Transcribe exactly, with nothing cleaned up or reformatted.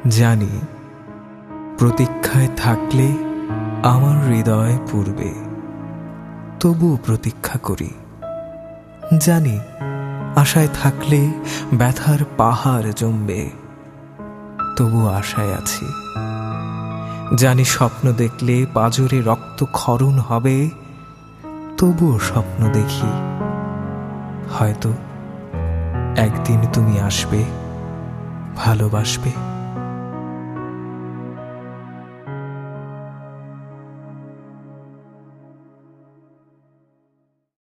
জানি প্রতীক্ষায় থাকলে আমার হৃদয় পূর্বে, তবুও প্রতীক্ষা করি। জানি আশায় থাকলে ব্যথার পাহাড় জমবে, তবু আশায় আছি। জানি স্বপ্ন দেখলে পাজরে রক্তক্ষরণ হবে, তবুও স্বপ্ন দেখি। হয়তো একদিন তুমি আসবে, ভালোবাসবে।